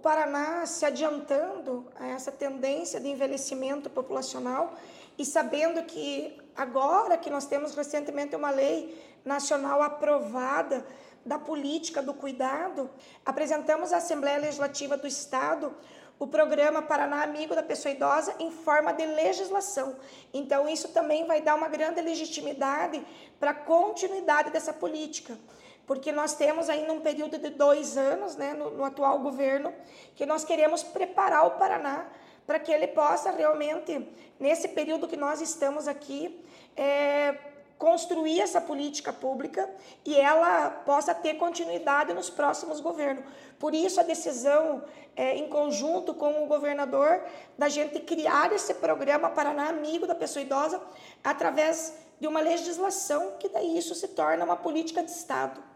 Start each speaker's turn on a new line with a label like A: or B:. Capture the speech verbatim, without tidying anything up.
A: Paraná se adiantando a essa tendência de envelhecimento populacional e sabendo que agora que nós temos recentemente uma lei nacional aprovada da política do cuidado, apresentamos à Assembleia Legislativa do Estado o programa Paraná Amigo da Pessoa Idosa em forma de legislação. Então, isso também vai dar uma grande legitimidade para a continuidade dessa política, porque nós temos ainda um período de dois anos, né, no, no atual governo, que nós queremos preparar o Paraná para que ele possa realmente, nesse período que nós estamos aqui, é, construir essa política pública e ela possa ter continuidade nos próximos governos. Por isso, a decisão, é, em conjunto com o governador, da gente criar esse programa Paraná Amigo da Pessoa Idosa, através de uma legislação, que daí isso se torna uma política de Estado.